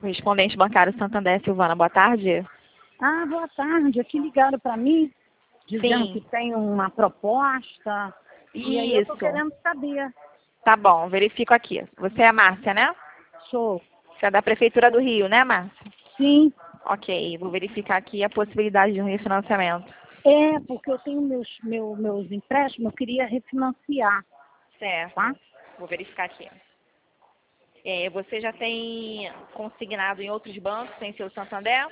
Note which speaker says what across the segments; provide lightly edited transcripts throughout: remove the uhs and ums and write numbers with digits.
Speaker 1: Correspondente bancário Santander, Silvana, boa tarde.
Speaker 2: Ah, boa tarde. Aqui ligaram para mim, dizendo
Speaker 1: Sim.
Speaker 2: que tem uma proposta. E aí eu tô
Speaker 1: Isso.
Speaker 2: querendo saber.
Speaker 1: Tá bom, verifico aqui. Você é a Márcia, né?
Speaker 2: Sou.
Speaker 1: Você é da Prefeitura do Rio, né, Márcia?
Speaker 2: Sim.
Speaker 1: Ok, vou verificar aqui a possibilidade de um refinanciamento.
Speaker 2: É, porque eu tenho meus empréstimos, eu queria refinanciar,
Speaker 1: Certo.
Speaker 2: tá?
Speaker 1: Vou verificar aqui. Você já tem consignado em outros bancos sem ser o Santander?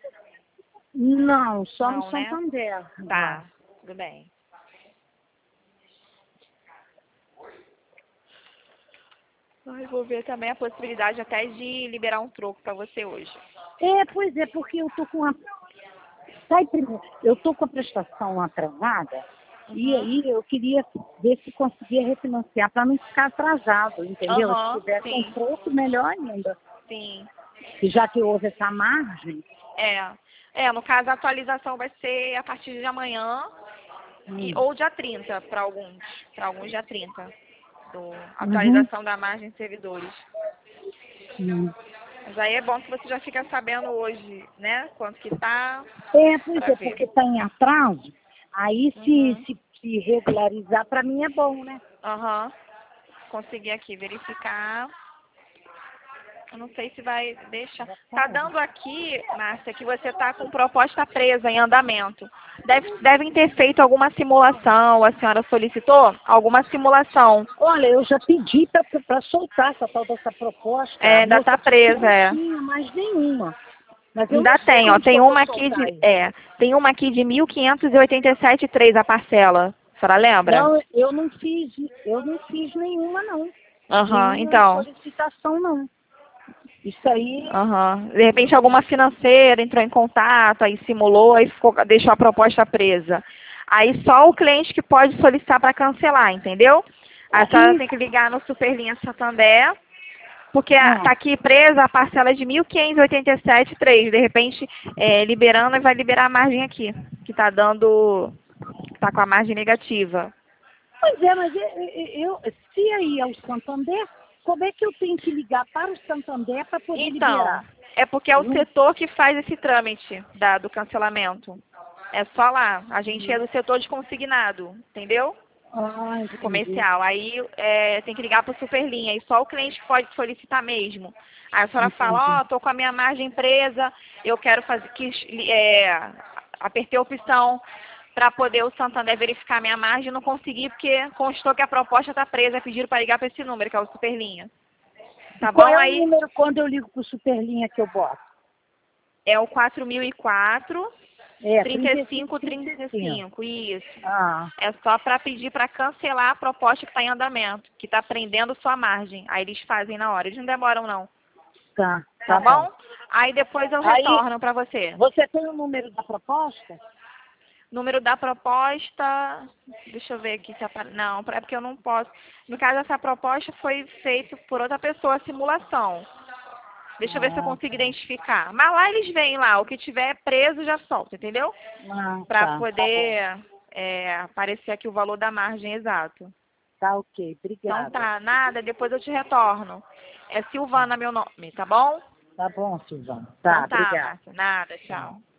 Speaker 2: Não, só no
Speaker 1: Não, né?
Speaker 2: Santander.
Speaker 1: Tá, tudo bem. Ai, vou ver também a possibilidade até de liberar um troco para você hoje.
Speaker 2: É, pois é, porque eu tô com a... Sai primeiro. Eu tô com a prestação atrasada. E
Speaker 1: Uhum.
Speaker 2: aí eu queria ver se conseguia refinanciar para não ficar atrasado, entendeu? Se
Speaker 1: Aham,
Speaker 2: tivesse um
Speaker 1: sim,
Speaker 2: troco, melhor ainda.
Speaker 1: sim.
Speaker 2: E já que houve essa margem,
Speaker 1: No caso, a atualização vai ser a partir de amanhã ou dia 30 para alguns. Para alguns dia 30.
Speaker 2: Uhum.
Speaker 1: Atualização da margem de servidores.
Speaker 2: Hum.
Speaker 1: Mas aí é bom que você já fica sabendo hoje, né? Quanto que tá,
Speaker 2: É, pois
Speaker 1: para
Speaker 2: é,
Speaker 1: ver.
Speaker 2: porque está em atraso. Aí
Speaker 1: Uhum.
Speaker 2: se regularizar, para mim é bom, né?
Speaker 1: Aham. Consegui aqui verificar. Eu não sei se vai deixar. Tá dando aqui, Márcia, que você tá com proposta presa em andamento. Devem ter feito alguma simulação, a senhora solicitou alguma simulação.
Speaker 2: Olha, eu já pedi para soltar essa tal dessa proposta. A
Speaker 1: Ainda
Speaker 2: moça
Speaker 1: tá
Speaker 2: disse que
Speaker 1: presa,
Speaker 2: não
Speaker 1: é.
Speaker 2: tinha mais nenhuma. Mas eu não
Speaker 1: Ainda
Speaker 2: sei
Speaker 1: tem, ó.
Speaker 2: onde que
Speaker 1: Tem
Speaker 2: eu vou
Speaker 1: uma aqui
Speaker 2: soltar
Speaker 1: de,
Speaker 2: isso.
Speaker 1: tem uma aqui de 1.587,3 a parcela. A senhora lembra?
Speaker 2: Não, eu não fiz nenhuma, não.
Speaker 1: Aham,
Speaker 2: Nenhuma
Speaker 1: então.
Speaker 2: solicitação, não. Isso aí,
Speaker 1: Aham. De repente alguma financeira entrou em contato, aí simulou, aí deixou a proposta presa. Aí só o cliente que pode solicitar para cancelar, entendeu? A senhora
Speaker 2: sim,
Speaker 1: tem que ligar no Superlinha Santander, porque
Speaker 2: ah,
Speaker 1: tá aqui presa a parcela de 1.587,3. De repente, liberando, vai liberar a margem aqui, que tá dando, tá com a margem negativa.
Speaker 2: pois é, mas se aí é o Santander, como é que eu tenho que ligar para o Santander para poder
Speaker 1: Então,
Speaker 2: liberar?
Speaker 1: é porque é o
Speaker 2: Eu não...
Speaker 1: setor que faz esse trâmite do cancelamento. É só lá. A gente é do setor de consignado, entendeu?
Speaker 2: Ah,
Speaker 1: De
Speaker 2: entendi,
Speaker 1: comercial. Aí tem que ligar para o Superlinha. E só o cliente pode solicitar mesmo. Aí a senhora fala,
Speaker 2: entendi.
Speaker 1: tô com a minha margem presa, eu quero fazer, apertei a opção para poder o Santander verificar a minha margem, não consegui porque constou que a proposta está presa, pediram para ligar para esse número, que é o Superlinha.
Speaker 2: E
Speaker 1: Tá
Speaker 2: qual
Speaker 1: bom?
Speaker 2: é o
Speaker 1: Aí
Speaker 2: número quando eu ligo para o Superlinha que eu boto?
Speaker 1: é o 4004
Speaker 2: É, 35, 35.
Speaker 1: 3535, isso.
Speaker 2: Ah,
Speaker 1: É só para pedir para cancelar a proposta que está em andamento, que está prendendo sua margem. Aí eles fazem na hora, eles não demoram não,
Speaker 2: tá
Speaker 1: tá
Speaker 2: bom.
Speaker 1: bom? Aí depois eu
Speaker 2: Aí,
Speaker 1: retorno para você.
Speaker 2: você tem o número da proposta?
Speaker 1: Número da proposta, deixa eu ver aqui se não, é porque eu não posso. No caso, essa proposta foi feita por outra pessoa, a simulação. Deixa eu ver se eu
Speaker 2: Ah,
Speaker 1: consigo identificar. Mas lá eles vêm lá, o que tiver preso já solta, entendeu? Para
Speaker 2: tá bom.
Speaker 1: poder aparecer aqui o valor da margem exato.
Speaker 2: Tá ok,
Speaker 1: Então
Speaker 2: obrigada.
Speaker 1: tá, nada, depois eu te retorno. É Silvana meu nome, tá bom?
Speaker 2: Tá bom, Silvana.
Speaker 1: Então
Speaker 2: Tá,
Speaker 1: tá,
Speaker 2: obrigada.
Speaker 1: Márcia, nada, tchau.